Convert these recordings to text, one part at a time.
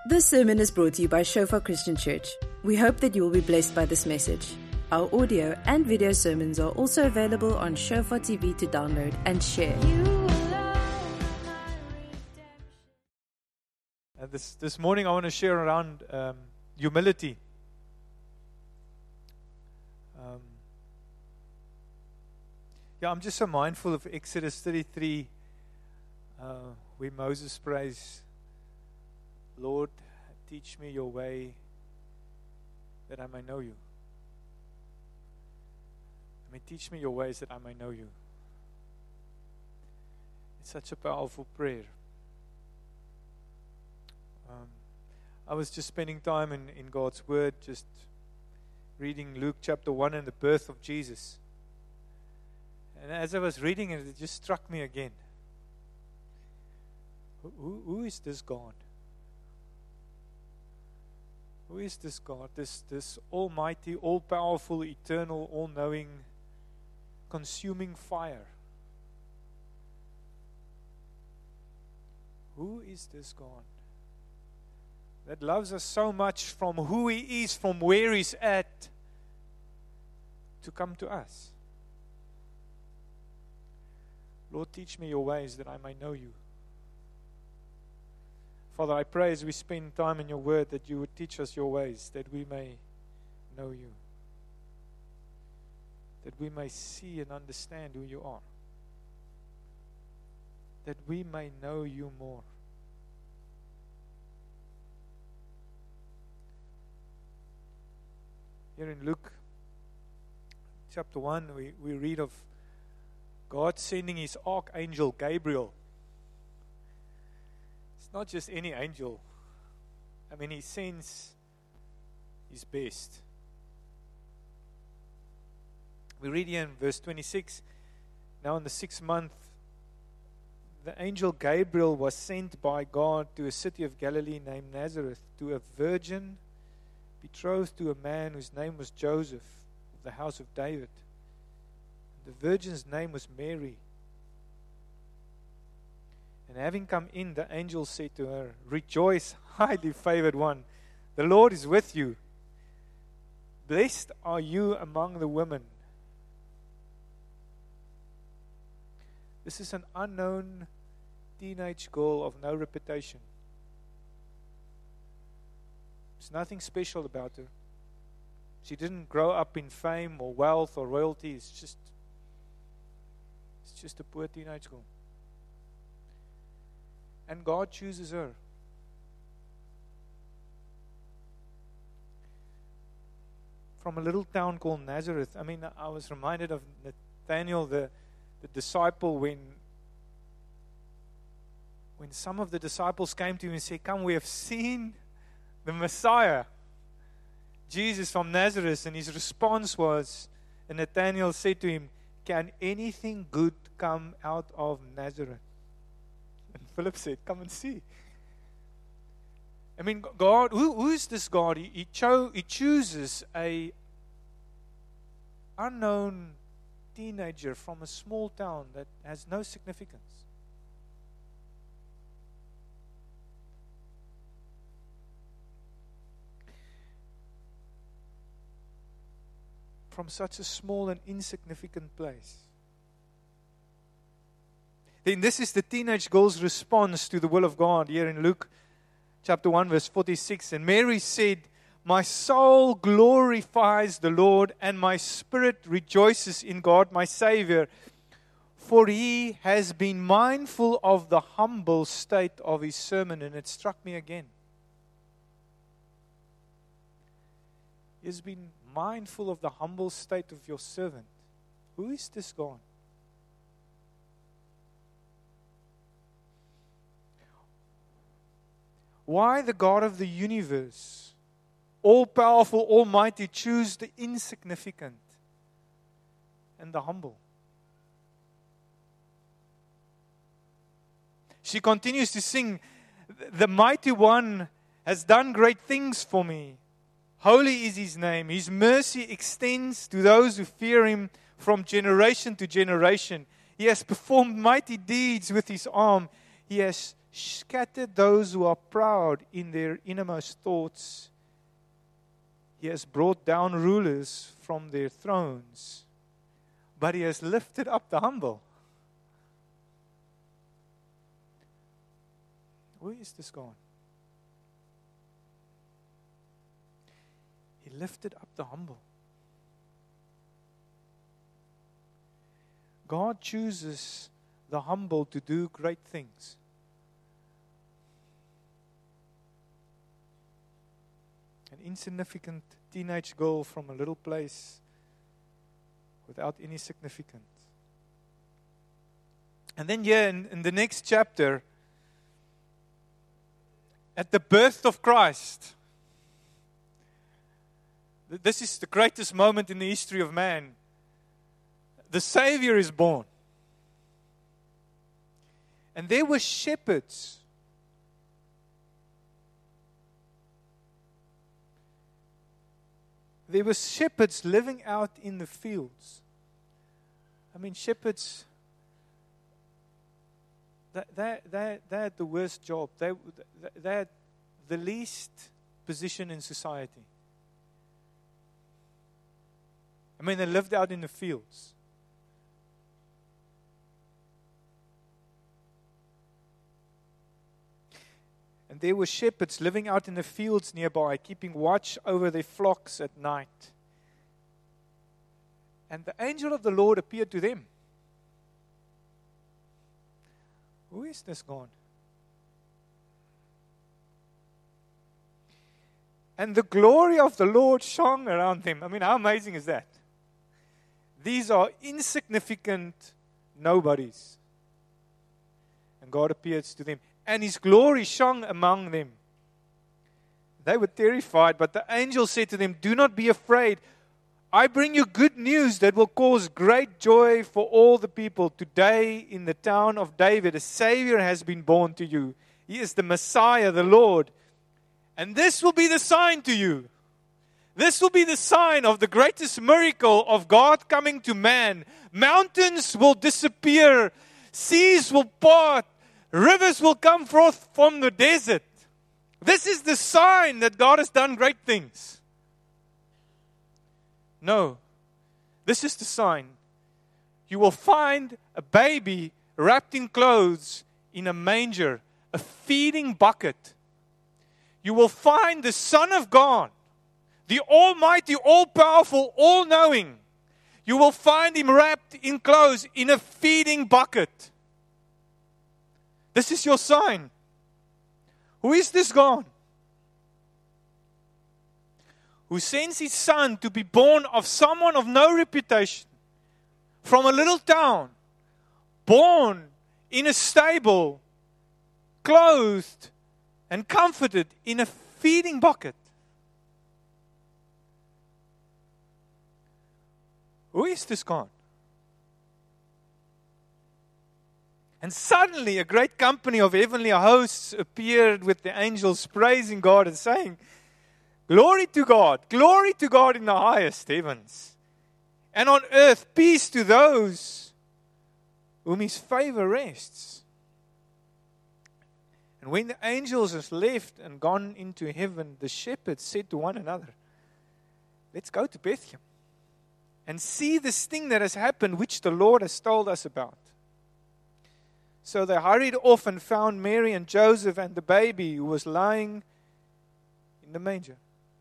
This sermon is brought to you by Shofar Christian Church. We hope that you will be blessed by this message. Our audio and video sermons are also available on Shofar TV to download and share. This morning I want to share around humility. I'm just so mindful of Exodus 33, where Moses prays, Lord, teach me your way that I may know you. Teach me your ways that I may know you. It's such a powerful prayer. I was just spending time in God's Word, just reading Luke chapter 1 and the birth of Jesus. And as I was reading it, it just struck me again. Who is this God? Who is this God? This almighty, all-powerful, eternal, all-knowing, consuming fire. Who is this God that loves us so much from who He is, from where He's at, to come to us? Lord, teach me your ways that I may know you. Father, I pray as we spend time in your word that you would teach us your ways, that we may know you, that we may see and understand who you are, that we may know you more. Here in Luke chapter 1, we read of God sending His archangel Gabriel. It's not just any angel. He sends His best. We read here in verse 26, now in the 6th month, the angel Gabriel was sent by God to a city of Galilee named Nazareth, to a virgin betrothed to a man whose name was Joseph, of the house of David. The virgin's name was Mary. And having come in, the angel said to her, Rejoice, highly favored one, the Lord is with you. Blessed are you among the women. This is an unknown teenage girl of no reputation. There's nothing special about her. She didn't grow up in fame or wealth or royalty. It's just a poor teenage girl. And God chooses her. From a little town called Nazareth. I was reminded of Nathaniel, the disciple, when some of the disciples came to him and said, Come, we have seen the Messiah, Jesus from Nazareth. And his response was, and Nathaniel said to him, Can anything good come out of Nazareth? And Philip said, Come and see. God, who is this God? He chooses a unknown teenager from a small town that has no significance. From such a small and insignificant place. Then this is the teenage girl's response to the will of God here in Luke chapter 1 verse 46. And Mary said, My soul glorifies the Lord, and my spirit rejoices in God my Savior, for He has been mindful of the humble state of His servant. And it struck me again. He has been mindful of the humble state of your servant. Who is this God? Why the God of the universe, all-powerful, almighty, choose the insignificant and the humble? She continues to sing, The mighty one has done great things for me. Holy is His name. His mercy extends to those who fear Him from generation to generation. He has performed mighty deeds with His arm. He has scattered those who are proud in their innermost thoughts. He has brought down rulers from their thrones, but He has lifted up the humble. Where is this gone? He lifted up the humble. God chooses the humble to do great things. An insignificant teenage girl from a little place without any significance. And then here in the next chapter, at the birth of Christ, this is the greatest moment in the history of man. The Savior is born. And there were shepherds. There were shepherds living out in the fields. I mean, shepherds, they had the worst job. They had the least position in society. I mean, they lived out in the fields. And there were shepherds living out in the fields nearby, keeping watch over their flocks at night. And the angel of the Lord appeared to them. Who is this gone? And the glory of the Lord shone around them. I mean, how amazing is that? These are insignificant nobodies. And God appears to them. And His glory shone among them. They were terrified, but the angel said to them, "Do not be afraid. I bring you good news that will cause great joy for all the people. Today in the town of David, a Savior has been born to you. He is the Messiah, the Lord. And this will be the sign to you. This will be the sign of the greatest miracle of God coming to man. Mountains will disappear. Seas will part. Rivers will come forth from the desert. This is the sign that God has done great things." No, this is the sign. You will find a baby wrapped in clothes in a manger, a feeding bucket. You will find the Son of God, the Almighty, all-powerful, all-knowing. You will find Him wrapped in clothes in a feeding bucket. This is your sign. Who is this God? Who sends His Son to be born of someone of no reputation, from a little town, born in a stable, clothed and comforted in a feeding bucket. Who is this God? And suddenly a great company of heavenly hosts appeared with the angels praising God and saying, glory to God in the highest heavens. And on earth peace to those whom His favor rests. And when the angels had left and gone into heaven, the shepherds said to one another, let's go to Bethlehem and see this thing that has happened, which the Lord has told us about. So they hurried off and found Mary and Joseph and the baby who was lying in the manger.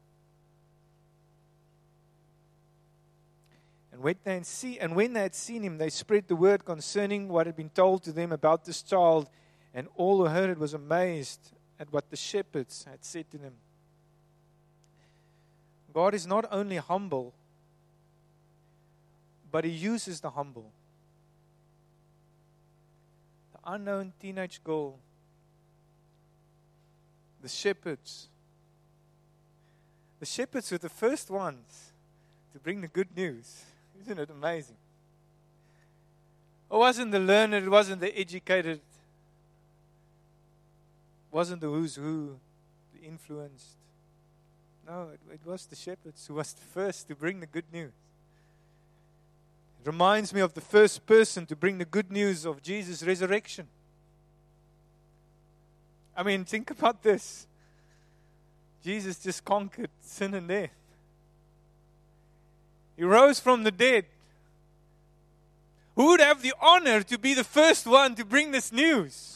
And when they had seen Him, they spread the word concerning what had been told to them about this child. And all who heard it was amazed at what the shepherds had said to them. God is not only humble, but He uses the humble. Unknown teenage girl, the shepherds were the first ones to bring the good news. Isn't it amazing? It wasn't the learned, it wasn't the educated, it wasn't the who's who, the influenced. No, it was the shepherds who was the first to bring the good news. It reminds me of the first person to bring the good news of Jesus' resurrection. I mean, think about this. Jesus just conquered sin and death. He rose from the dead. Who would have the honor to be the first one to bring this news?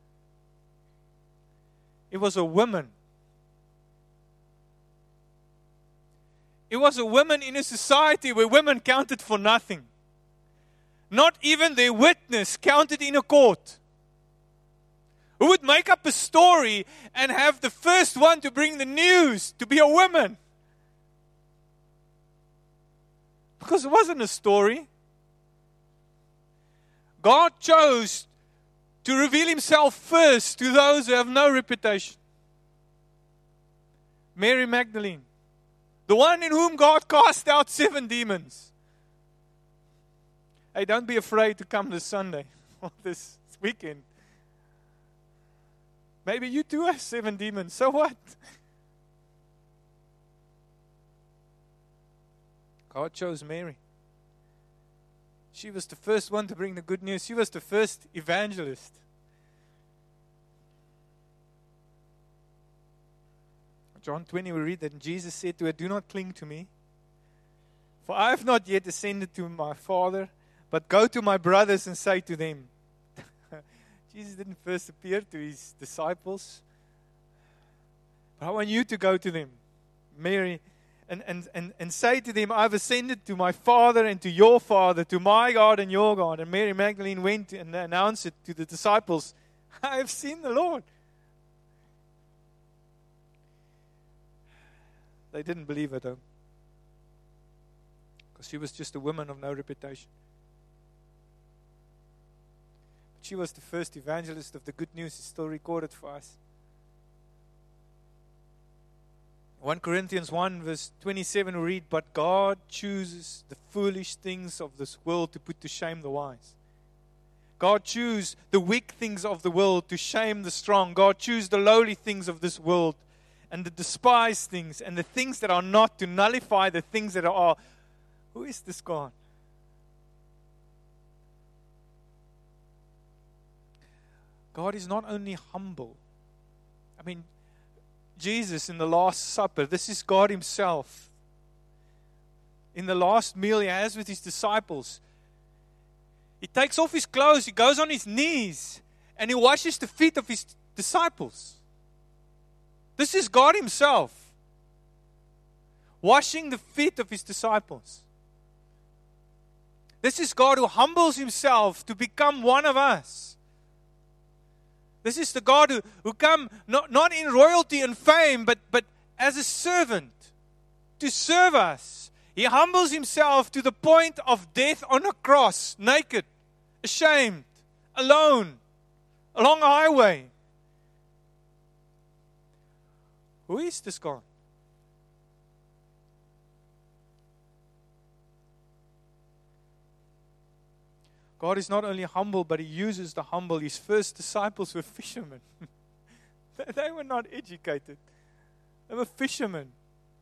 It was a woman. It was a woman in a society where women counted for nothing. Not even their witness counted in a court. Who would make up a story and have the first one to bring the news to be a woman? Because it wasn't a story. God chose to reveal Himself first to those who have no reputation. Mary Magdalene, the one in whom God cast out 7 demons. Hey, don't be afraid to come this Sunday or this weekend. Maybe you too have 7 demons. So what? God chose Mary. She was the first one to bring the good news. She was the first evangelist. John 20, we read that Jesus said to her, "Do not cling to me, for I have not yet ascended to my Father, but go to my brothers and say to them." Jesus didn't first appear to His disciples. But I want you to go to them, Mary, and say to them, "I've ascended to my Father and to your Father, to my God and your God." And Mary Magdalene went and announced it to the disciples. "I have seen the Lord." They didn't believe it, though, because she was just a woman of no reputation. But she was the first evangelist of the good news. It's still recorded for us. 1 Corinthians 1 verse 27 we read, "But God chooses the foolish things of this world to put to shame the wise." God chooses the weak things of the world to shame the strong. God chooses the lowly things of this world and the despised things and the things that are not to nullify the things that are. Who is this God? God is not only humble. I mean, Jesus in the Last Supper, this is God Himself. In the last meal He has with His disciples, He takes off His clothes, He goes on His knees, and He washes the feet of His disciples. This is God Himself, washing the feet of His disciples. This is God who humbles Himself to become one of us. This is the God who come not in royalty and fame, but as a servant to serve us. He humbles Himself to the point of death on a cross, naked, ashamed, alone, along a highway. Who is this God? God is not only humble, but He uses the humble. His first disciples were fishermen. They were not educated. They were fishermen.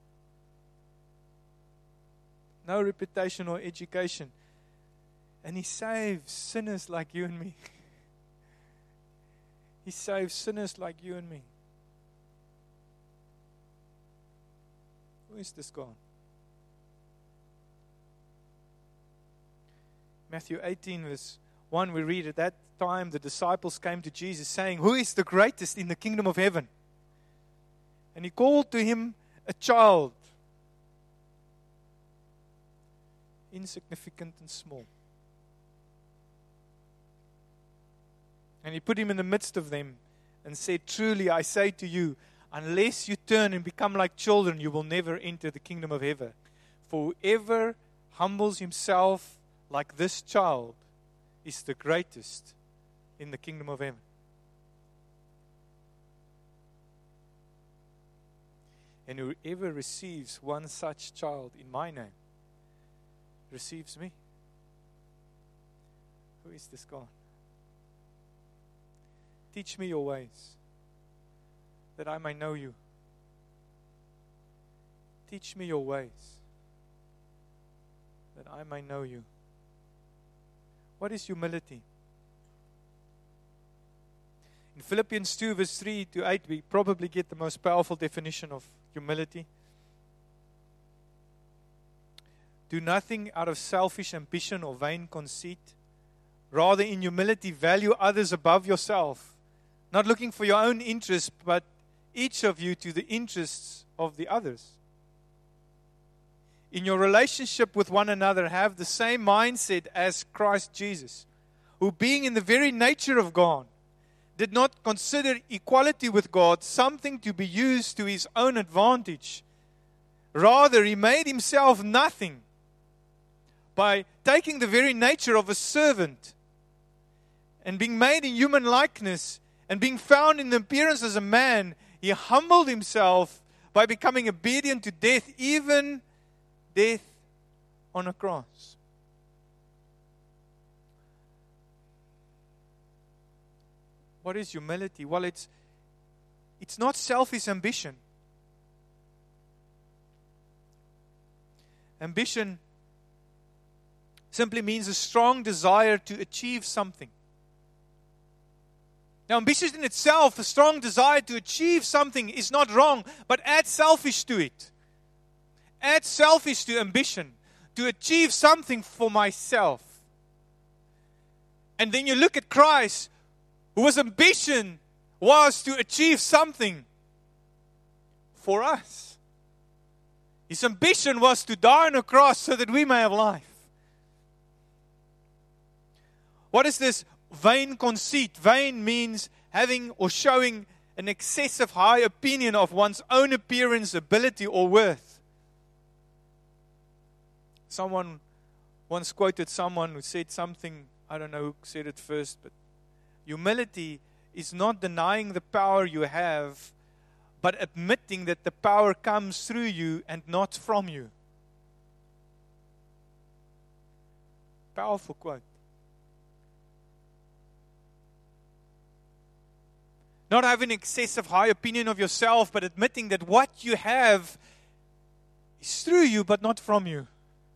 No reputation or education. And He saves sinners like you and me. He saves sinners like you and me. Who is this God? Matthew 18 verse 1 we read, "At that time the disciples came to Jesus saying, 'Who is the greatest in the kingdom of heaven?' And He called to Him a child, insignificant and small. And He put him in the midst of them and said, 'Truly I say to you, unless you turn and become like children, you will never enter the kingdom of heaven. For whoever humbles himself like this child is the greatest in the kingdom of heaven.'" And whoever receives one such child in my name receives me. Who is this God? Teach me your ways, that I may know you. Teach me your ways, that I may know you. What is humility? In Philippians 2, verse 3 to 8, we probably get the most powerful definition of humility. Do nothing out of selfish ambition or vain conceit. Rather, in humility, value others above yourself, not looking for your own interests, but each of you to the interests of the others. In your relationship with one another, have the same mindset as Christ Jesus, who being in the very nature of God, did not consider equality with God something to be used to his own advantage. Rather, he made himself nothing by taking the very nature of a servant and being made in human likeness and being found in the appearance as a man. He humbled himself by becoming obedient to death, even death on a cross. What is humility? Well, it's not selfish ambition. Ambition simply means a strong desire to achieve something. Now, ambition in itself, a strong desire to achieve something, is not wrong, but add selfish to it. Add selfish to ambition, to achieve something for myself. And then you look at Christ, whose ambition was to achieve something for us. His ambition was to die on a cross so that we may have life. What is this vain conceit? Vain means having or showing an excessive high opinion of one's own appearance, ability, or worth. Someone once quoted someone who said something, I don't know who said it first, but humility is not denying the power you have, but admitting that the power comes through you and not from you. Powerful quote. Not having excessive high opinion of yourself, but admitting that what you have is through you, but not from you.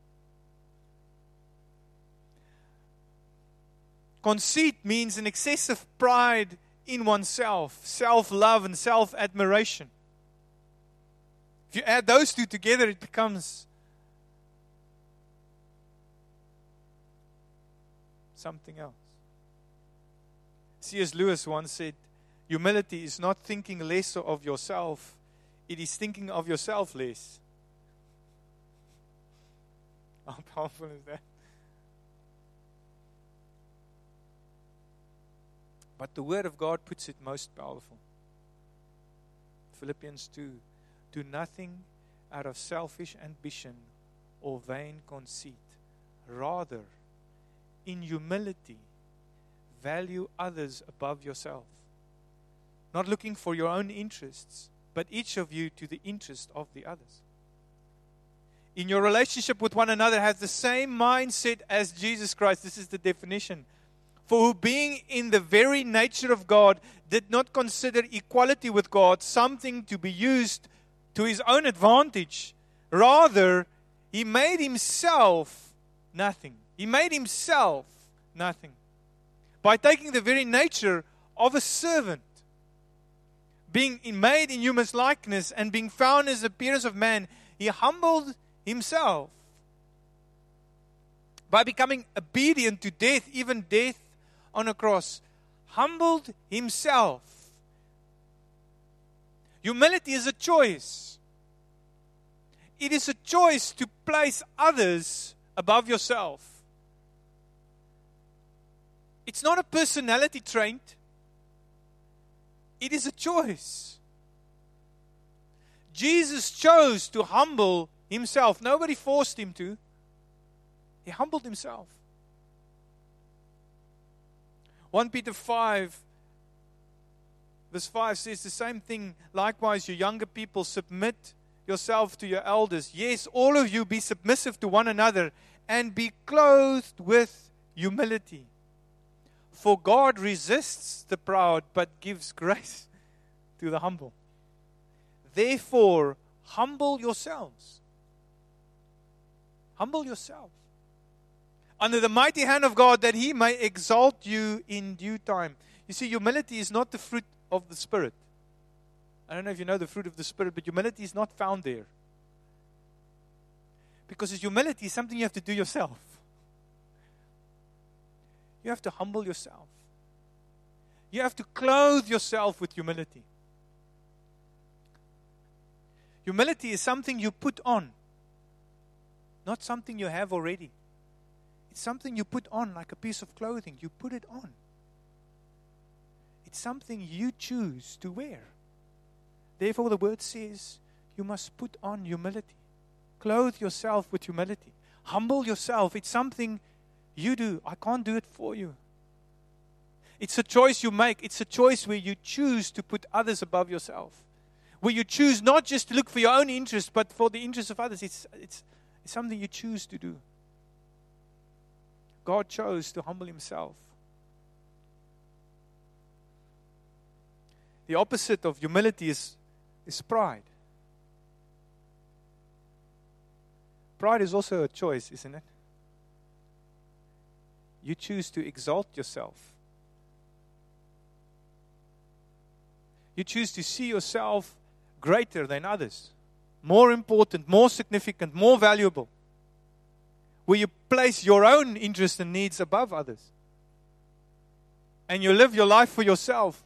Conceit means an excessive pride in oneself, self-love and self-admiration. If you add those two together, it becomes something else. C.S. Lewis once said, humility is not thinking less of yourself, it is thinking of yourself less. How powerful is that? But the Word of God puts it most powerful. Philippians 2, do nothing out of selfish ambition or vain conceit. Rather, in humility, value others above yourself. Not looking for your own interests, but each of you to the interest of the others. In your relationship with one another, have the same mindset as Jesus Christ. This is the definition. For who being in the very nature of God, did not consider equality with God something to be used to his own advantage. Rather, he made himself nothing. He made himself nothing. By taking the very nature of a servant, being made in human's likeness and being found as the appearance of man, he humbled himself by becoming obedient to death, even death on a cross. Humbled himself. Humility is a choice. It is a choice to place others above yourself. It's not a personality trait. It is a choice. Jesus chose to humble himself. Nobody forced him to. He humbled himself. 1 Peter 5, verse 5 says the same thing. Likewise, you younger people, submit yourself to your elders. Yes, all of you be submissive to one another and be clothed with humility. For God resists the proud, but gives grace to the humble. Therefore, humble yourselves. Humble yourself under the mighty hand of God, that He may exalt you in due time. You see, humility is not the fruit of the Spirit. I don't know if you know the fruit of the Spirit, but humility is not found there. Because humility is something you have to do yourself. You have to humble yourself. You have to clothe yourself with humility. Humility is something you put on, not something you have already. It's something you put on like a piece of clothing. You put it on. It's something you choose to wear. Therefore, the word says you must put on humility. Clothe yourself with humility. Humble yourself. It's something you do. I can't do it for you. It's a choice you make. It's a choice where you choose to put others above yourself. Where you choose not just to look for your own interest, but for the interest of others. It's something you choose to do. God chose to humble himself. The opposite of humility is pride. Pride is also a choice, isn't it? You choose to exalt yourself. You choose to see yourself greater than others, more important, more significant, more valuable, where you place your own interests and needs above others. And you live your life for yourself.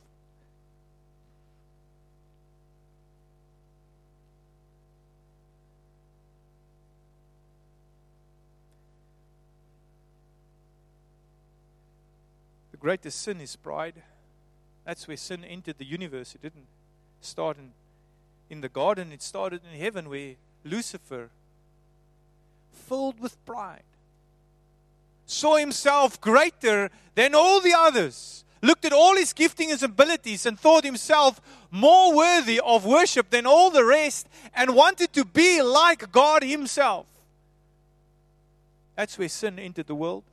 The greatest sin is pride. That's where sin entered the universe. It didn't start in the garden. It started in heaven, where Lucifer, filled with pride, saw himself greater than all the others, looked at all his gifting and abilities and thought himself more worthy of worship than all the rest and wanted to be like God himself. That's where sin entered the world.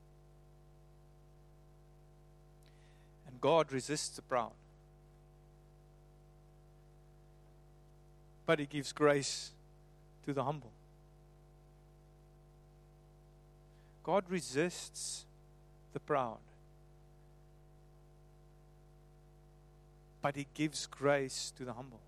And God resists the proud. But he gives grace to the humble. God resists the proud, but he gives grace to the humble.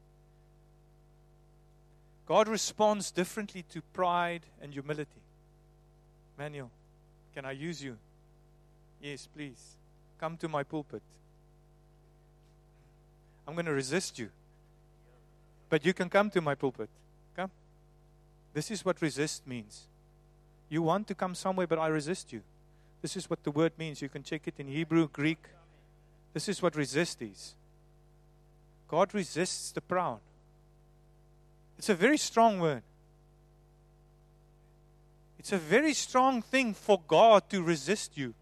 God responds differently to pride and humility. Manuel, can I use you? Yes, please. Come to my pulpit. I'm going to resist you, but you can come to my pulpit. Come. This is what resist means. You want to come somewhere, but I resist you. This is what the word means. You can check it in Hebrew, Greek. This is what resist is. God resists the proud. It's a very strong word. It's a very strong thing for God to resist you.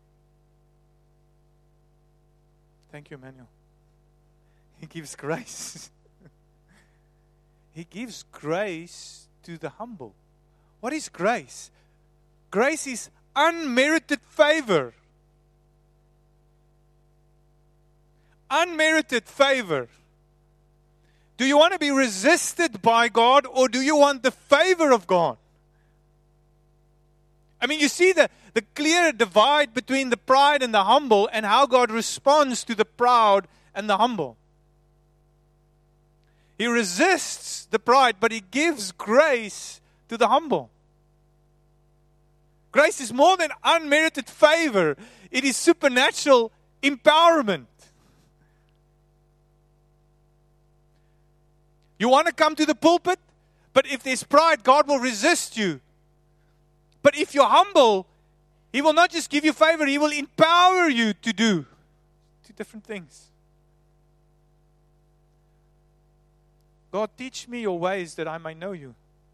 Thank you, Emmanuel. He gives grace. He gives grace to the humble. What is grace? Grace is unmerited favor. Unmerited favor. Do you want to be resisted by God, or do you want the favor of God? I mean, you see the clear divide between the pride and the humble, and how God responds to the proud and the humble. He resists the pride, but he gives grace to the humble. Grace is more than unmerited favor. It is supernatural empowerment. You want to come to the pulpit, but if there's pride, God will resist you. But if you're humble, he will not just give you favor, he will empower you to do two different things. God, teach me your ways that I may know you.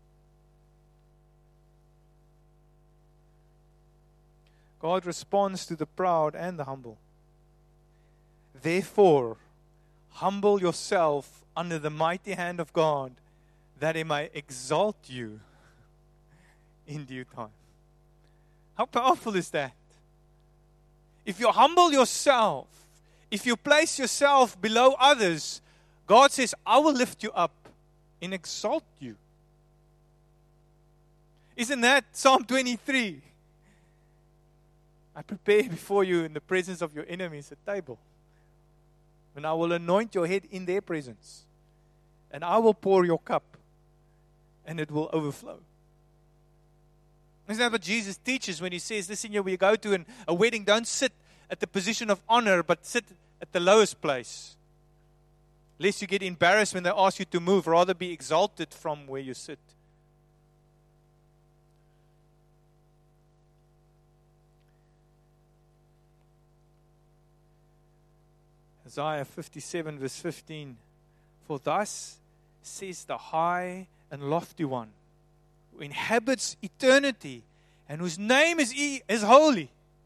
God responds to the proud and the humble. Therefore, humble yourself under the mighty hand of God, that he may exalt you in due time. How powerful is that? If you humble yourself, if you place yourself below others, God says, I will lift you up and exalt you. Isn't that Psalm 23? I prepare before you in the presence of your enemies a table. And I will anoint your head in their presence. And I will pour your cup. And it will overflow. Isn't that what Jesus teaches when He says, listen here, when you go to a wedding, don't sit at the position of honor, but sit at the lowest place. Lest you get embarrassed when they ask you to move. Rather be exalted from where you sit. Isaiah 57 verse 15. For thus says the high and lofty one, who inhabits eternity, and whose name is holy.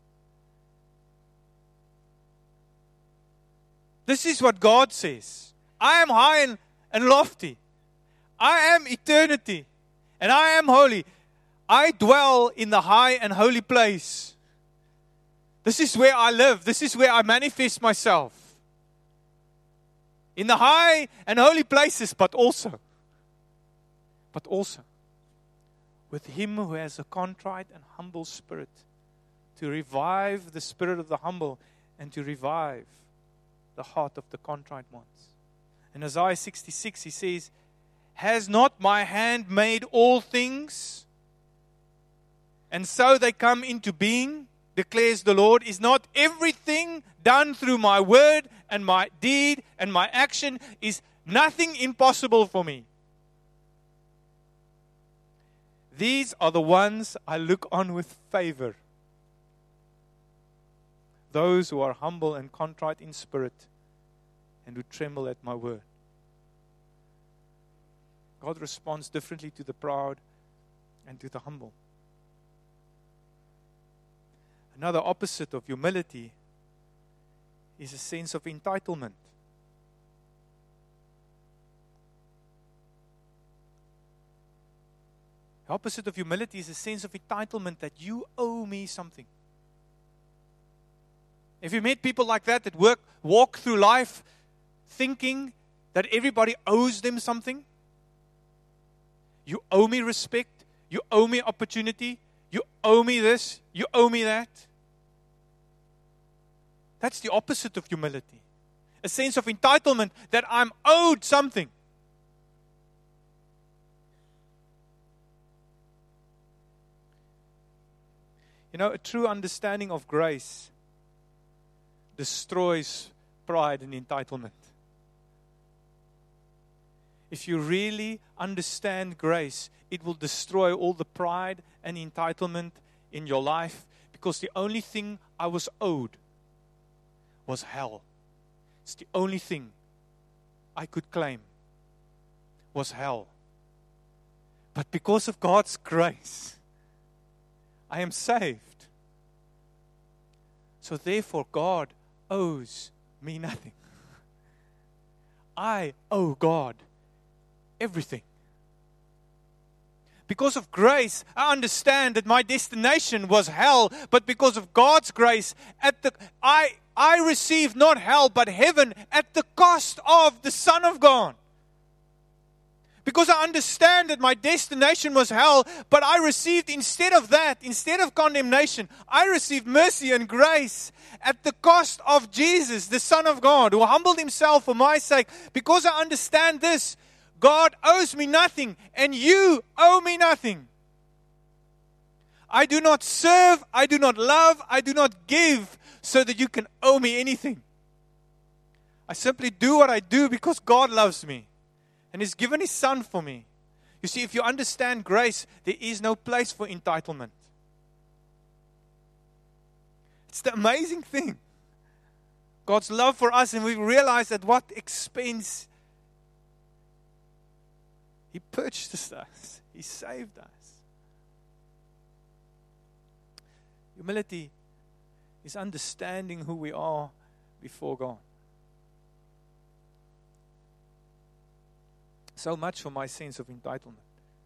This is what God says. I am high and lofty. I am eternity, and I am holy. I dwell in the high and holy place. This is where I live. This is where I manifest myself. In the high and holy places, but also with Him who has a contrite and humble spirit, to revive the spirit of the humble and to revive the heart of the contrite ones. In Isaiah 66, He says, has not my hand made all things? And so they come into being, declares the Lord. Is not everything done through my word and my deed and my action? Is nothing impossible for me? These are the ones I look on with favor. Those who are humble and contrite in spirit and who tremble at my word. God responds differently to the proud and to the humble. Another opposite of humility is a sense of entitlement. The opposite of humility is a sense of entitlement that you owe me something. If you meet people like that walk through life thinking that everybody owes them something, you owe me respect, you owe me opportunity, you owe me this, you owe me that. That's the opposite of humility. A sense of entitlement that I'm owed something. You know, a true understanding of grace destroys pride and entitlement. If you really understand grace, it will destroy all the pride and entitlement in your life, because the only thing I was owed was hell. It's the only thing I could claim was hell. But because of God's grace, I am saved. So therefore, God owes me nothing. I owe God everything. Because of grace, I understand that my destination was hell, but because of God's grace, I received not hell, but heaven at the cost of the Son of God. Because I understand that my destination was hell, but I received instead of that, instead of condemnation, I received mercy and grace at the cost of Jesus, the Son of God, who humbled Himself for my sake. Because I understand this, God owes me nothing, and you owe me nothing. I do not serve, I do not love, I do not give so that you can owe me anything. I simply do what I do because God loves me and He's given His Son for me. You see, if you understand grace, there is no place for entitlement. It's the amazing thing. God's love for us, and we realize at what expense He purchased us. He saved us. Humility is understanding who we are before God. So much for my sense of entitlement.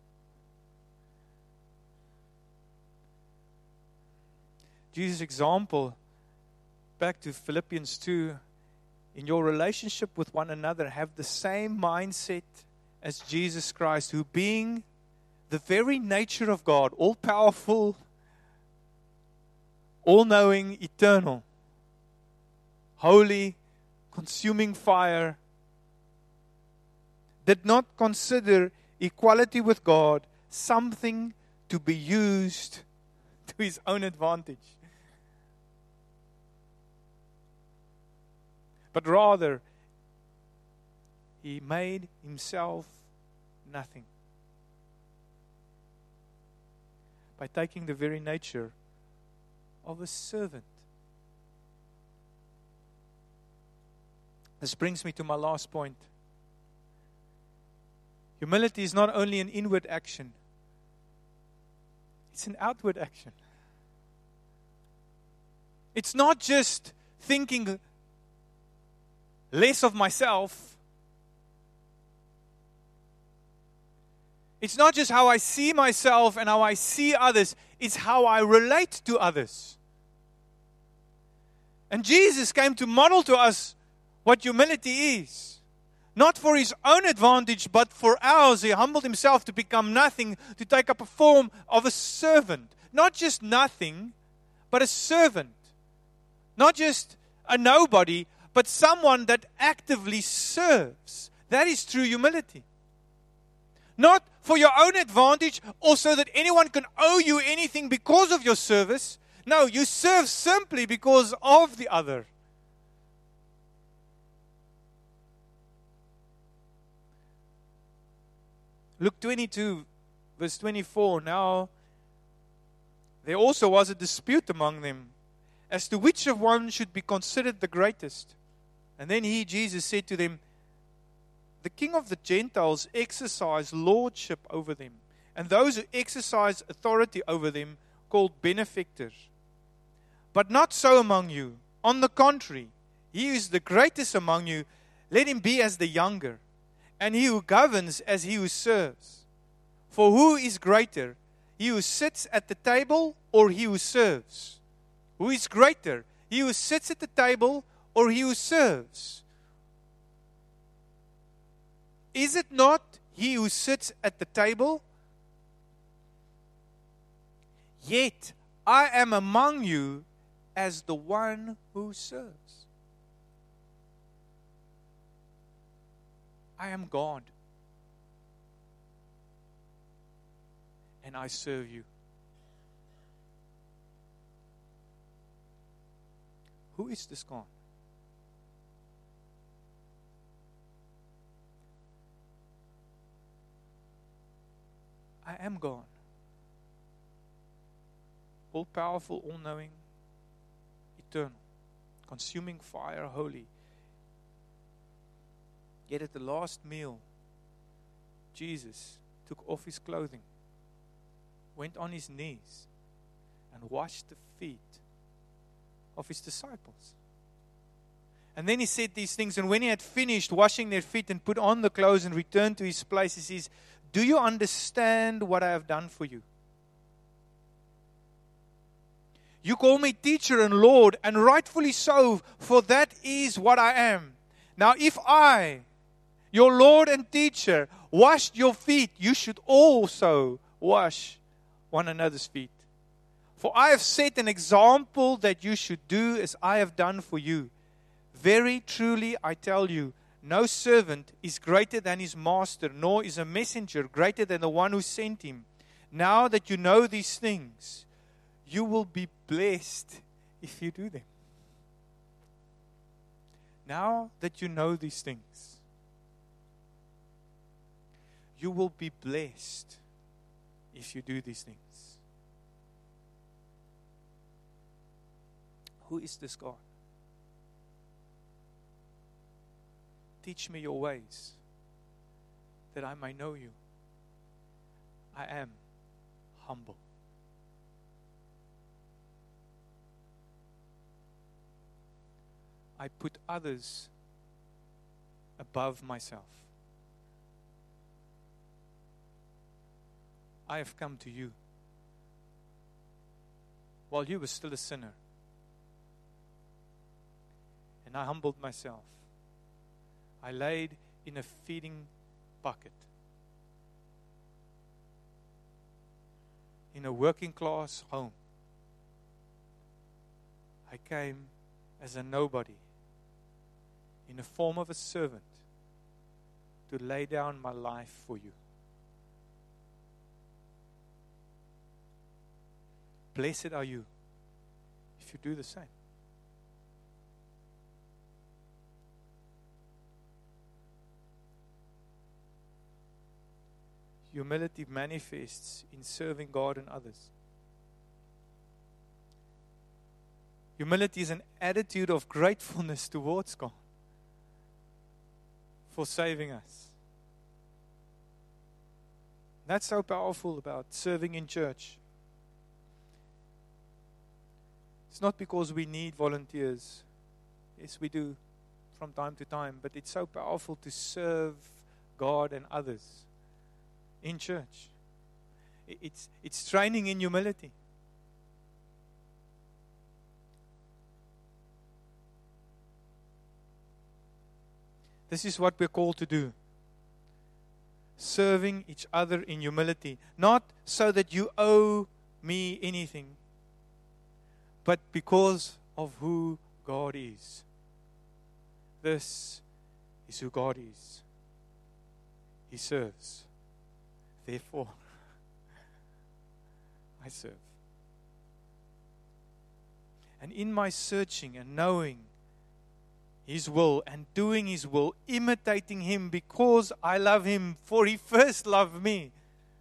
Jesus' example, back to Philippians 2, in your relationship with one another, have the same mindset as Jesus Christ, who being the very nature of God, all-powerful, all-knowing, eternal, holy, consuming fire, did not consider equality with God something to be used to his own advantage, but rather he made himself nothing by taking the very nature of a servant. This brings me to my last point. Humility is not only an inward action, it's an outward action. It's not just thinking less of myself. It's not just how I see myself and how I see others. It's how I relate to others. And Jesus came to model to us what humility is. Not for his own advantage, but for ours. He humbled himself to become nothing, to take up a form of a servant. Not just nothing, but a servant. Not just a nobody, but someone that actively serves. That is true humility. Not for your own advantage or so that anyone can owe you anything because of your service. No, you serve simply because of the other. Luke 22, verse 24. Now, there also was a dispute among them as to which of one should be considered the greatest. And then he, Jesus, said to them, the king of the Gentiles exercise lordship over them, and those who exercise authority over them called benefactors. But not so among you. On the contrary, he who is the greatest among you, let him be as the younger, and he who governs as he who serves. For who is greater, he who sits at the table or he who serves? Who is greater, he who sits at the table or he who serves? Is it not he who sits at the table? Yet I am among you as the one who serves. I am God, and I serve you. Who is this God? I am God. All-powerful, all-knowing, eternal, consuming fire, holy. Yet at the last meal, Jesus took off his clothing, went on his knees, and washed the feet of his disciples. And then he said these things, and when he had finished washing their feet and put on the clothes and returned to his place, he says, do you understand what I have done for you? You call me teacher and Lord, and rightfully so, for that is what I am. Now if I, your Lord and teacher, washed your feet, you should also wash one another's feet. For I have set an example that you should do as I have done for you. Very truly I tell you, no servant is greater than his master, nor is a messenger greater than the one who sent him. Now that you know these things, you will be blessed if you do them. Now that you know these things, you will be blessed if you do these things. Who is this God? Teach me your ways, that I may know you. I am humble. I put others above myself. I have come to you while you were still a sinner. And I humbled myself. I laid in a feeding bucket in a working class home. I came as a nobody in the form of a servant to lay down my life for you. Blessed are you if you do the same. Humility manifests in serving God and others. Humility is an attitude of gratefulness towards God for saving us. That's so powerful about serving in church. It's not because we need volunteers. Yes, we do from time to time, but it's so powerful to serve God and others in church. It's training in humility. This is what we're called to do. Serving each other in humility. Not so that you owe me anything, but because of who God is. This is who God is. He serves. Therefore, I serve. And in my searching and knowing His will and doing His will, imitating Him because I love Him, for He first loved me.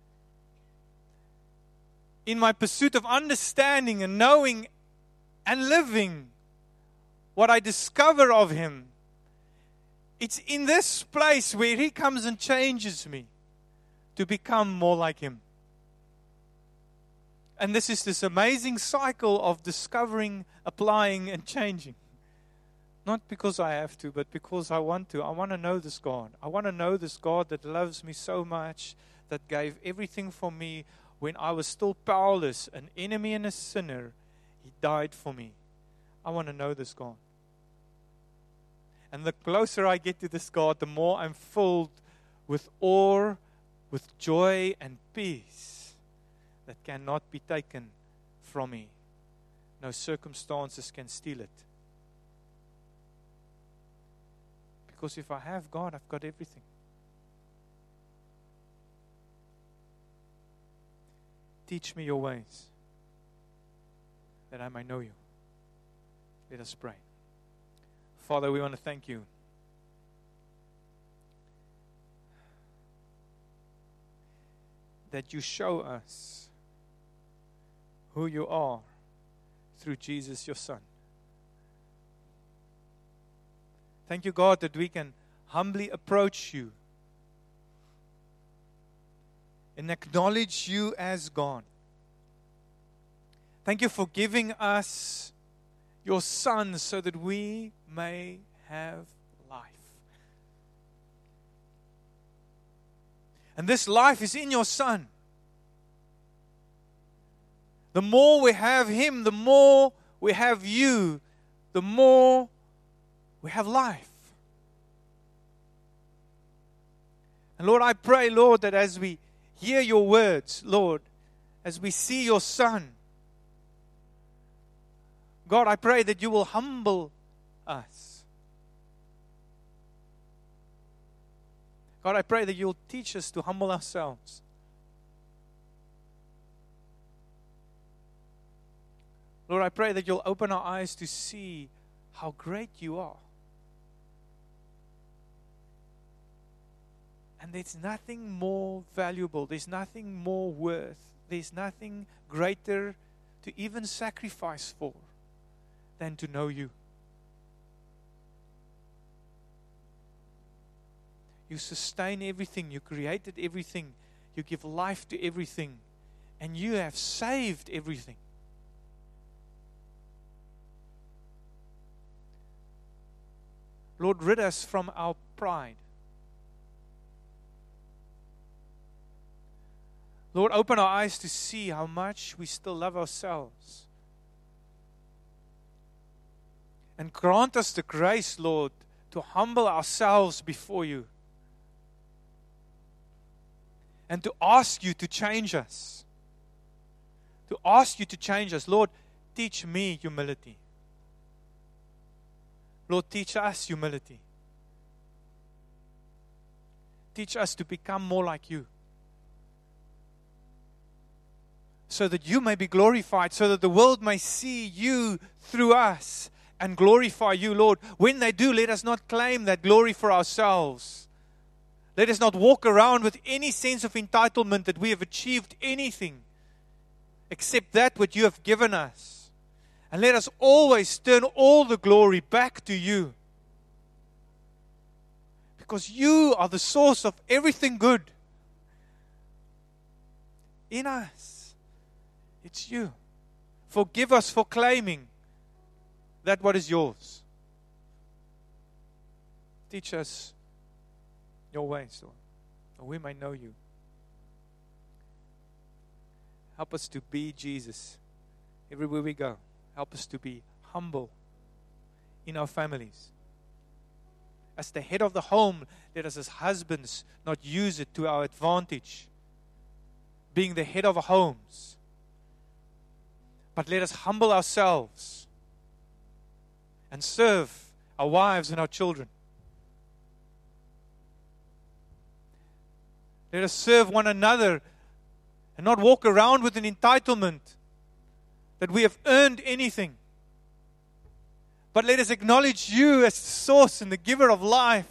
In my pursuit of understanding and knowing and living what I discover of Him, it's in this place where He comes and changes me to become more like Him. And this is this amazing cycle of discovering, applying, and changing. Not because I have to, but because I want to. I want to know this God. I want to know this God that loves me so much, that gave everything for me when I was still powerless, an enemy and a sinner. He died for me. I want to know this God. And the closer I get to this God, the more I'm filled with awe, with joy and peace that cannot be taken from me. No circumstances can steal it. Because if I have God, I've got everything. Teach me your ways, that I may know you. Let us pray. Father, we want to thank you that you show us who you are through Jesus, your Son. Thank you, God, that we can humbly approach you and acknowledge you as God. Thank you for giving us your Son so that we may have life. And this life is in your Son. The more we have Him, the more we have you, the more we have life. And Lord, I pray, Lord, that as we hear your words, Lord, as we see your Son, God, I pray that you will humble us. God, I pray that you'll teach us to humble ourselves. Lord, I pray that you'll open our eyes to see how great you are. And there's nothing more valuable, there's nothing more worth, there's nothing greater to even sacrifice for than to know you. You sustain everything, you created everything, you give life to everything, and you have saved everything. Lord, rid us from our pride. Lord, open our eyes to see how much we still love ourselves. And grant us the grace, Lord, to humble ourselves before you. And to ask you to change us. To ask you to change us. Lord, teach me humility. Lord, teach us humility. Teach us to become more like you, so that you may be glorified, so that the world may see you through us and glorify you, Lord. When they do, let us not claim that glory for ourselves. Let us not walk around with any sense of entitlement that we have achieved anything except that which you have given us. And let us always turn all the glory back to you. Because you are the source of everything good in us. It's you. Forgive us for claiming that what is yours. Teach us your ways, Lord, that we may know you. Help us to be Jesus everywhere we go. Help us to be humble in our families. As the head of the home, let us as husbands not use it to our advantage, being the head of our homes. But let us humble ourselves and serve our wives and our children. Let us serve one another and not walk around with an entitlement that we have earned anything. But let us acknowledge you as the source and the giver of life.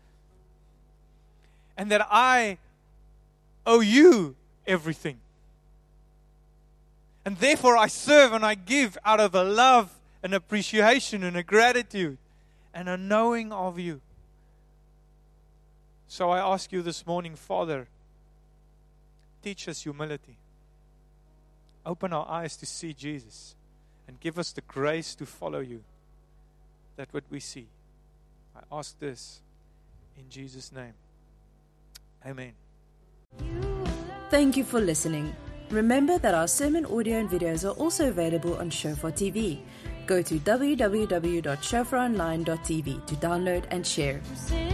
And that I owe you everything. And therefore I serve and I give out of a love and appreciation and a gratitude and a knowing of you. So I ask you this morning, Father, teach us humility. Open our eyes to see Jesus and give us the grace to follow you. That what we see. I ask this in Jesus' name. Amen. Thank you for listening. Remember that our sermon audio and videos are also available on Shofar TV. Go to www.shofaronline.tv to download and share.